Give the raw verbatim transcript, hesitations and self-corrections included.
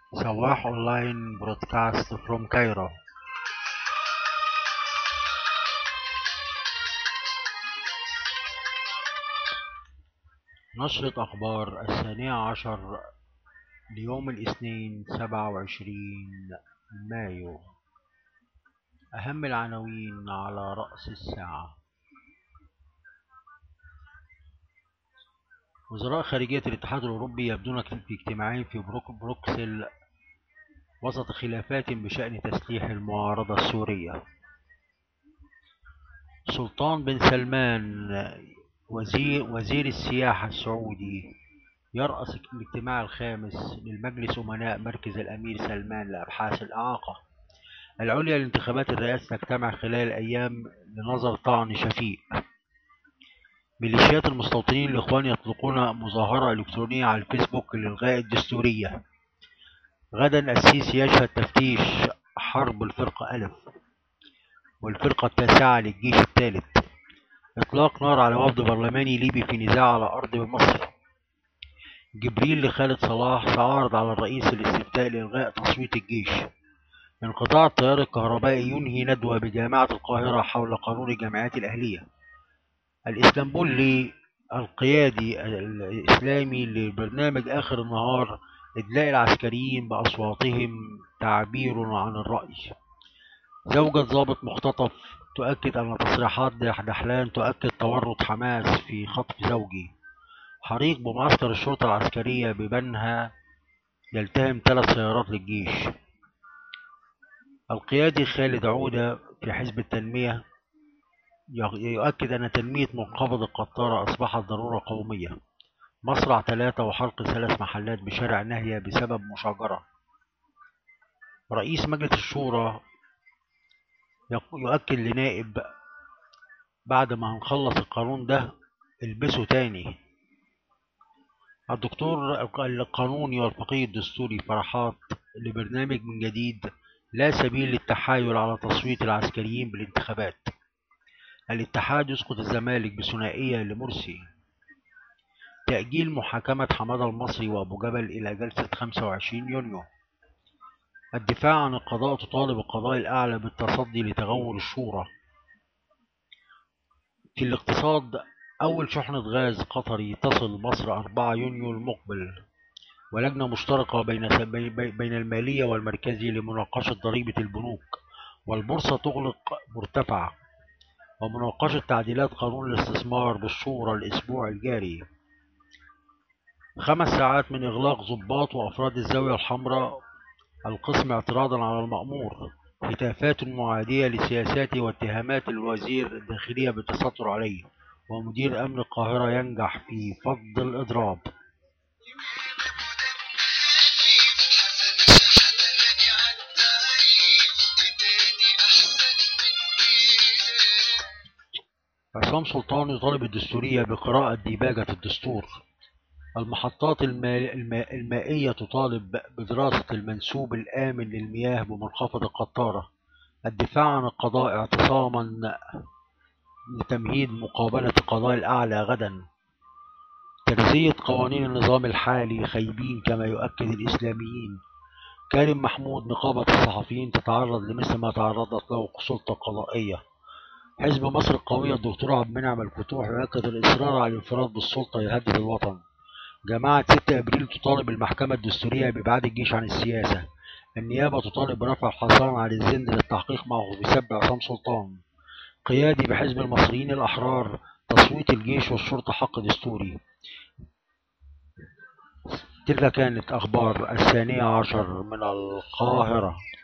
سواح أونلاين برودكاست فروم كايرو. نشرة أخبار الثانية عشر ليوم الاثنين سبعة وعشرين مايو. أهم العناوين على رأس الساعة: وزراء خارجية الاتحاد الأوروبي يبدون في اجتماعين في بروك بروكسل وسط خلافات بشأن تسليح المعارضة السورية. سلطان بن سلمان وزير, وزير السياحة السعودي يرأس الاجتماع الخامس للمجلس أمناء مركز الأمير سلمان لأبحاث الإعاقة العليا لانتخابات الرئاسة تجتمع خلال الأيام لنظر طعن شفيق. ميليشيات المستوطنين الإخوان يطلقون مظاهرة إلكترونية على الفيسبوك لإلغاء الدستورية. غدا السيسي يشهد تفتيش حرب الفرقة ألف والفرقة التاسعة للجيش الثالث. إطلاق نار على وفد برلماني ليبي في نزاع على أرض مصر. جبريل لخالد صلاح سيعرض على الرئيس الاستفتاء لإلغاء تصويت الجيش. انقطاع التيار الكهربائي ينهي ندوة بجامعة القاهرة حول قانون الجامعات الأهلية. الإسلامبولي القيادي الإسلامي لبرنامج آخر النهار إدلاء العسكريين بأصواتهم تعبير عن الرأي. زوجة ضابط مختطف تؤكد أن تصريحات دحلان تؤكد تورط حماس في خطف زوجي. حريق بمعسكر الشرطة العسكرية ببنها يلتهم ثلاث سيارات للجيش. القيادي خالد عودة في حزب التنمية يؤكد أن تنمية منخفض القطارة أصبحت ضرورة قومية. مصرع ثلاثة وحرق ثلاث محلات بشارع ناهية بسبب مشاجرة. رئيس مجلس الشورى يؤكد لنائب بعد ما هنخلص القانون ده البسه تاني. الدكتور القانوني والفقيه الدستوري فرحات لبرنامج من جديد لا سبيل للتحايل على تصويت العسكريين بالانتخابات. الاتحاد يسقط الزمالك بثنائية لمرسي. تأجيل محاكمة حمادة المصري وأبو جبل إلى جلسة خمسة وعشرين يونيو. الدفاع عن القضاء تطالب القضاء الأعلى بالتصدي لتغول الشورى. في الاقتصاد أول شحنة غاز قطري تصل مصر أربعة يونيو المقبل. ولجنة مشتركة بين بين المالية والمركزي لمناقشة ضريبة البنوك. والبورصة تغلق مرتفعة. ومناقشة تعديلات قانون الاستثمار بالشورى الأسبوع الجاري. خمس ساعات من إغلاق ضباط وأفراد الزاوية الحمراء القسم اعتراضا على المأمور. هتافات معادية لسياساته واتهامات الوزير الداخلية بالتستر عليه. ومدير أمن القاهرة ينجح في فض الإضراب. عصام سلطان يطالب الدستورية بقراءة ديباجة الدستور. المحطات المائية تطالب بدراسة المنسوب الآمن للمياه بمنخفض القطارة. الدفاع عن القضاء اعتصاما لتمهيد مقابلة القضاء الأعلى غدا. تنزية قوانين النظام الحالي خيبين كما يؤكد الإسلاميين. كريم محمود نقابة الصحفيين تتعرض لمثل ما تعرضت له السلطة القضائية. حزب مصر القوية الدكتور عبد المنعم الفتوح يؤكد الإصرار على الانفراد بالسلطة يهدد الوطن. جماعة ستة أبريل تطالب المحكمة الدستورية بإبعاد الجيش عن السياسة. النيابة تطالب برفع الحصانة عن الزند للتحقيق معه بسبب عصام سلطان. قيادي بحزب المصريين الأحرار تصويت الجيش والشرطة حق دستوري. تلك كانت أخبار الثانية عشر من القاهرة.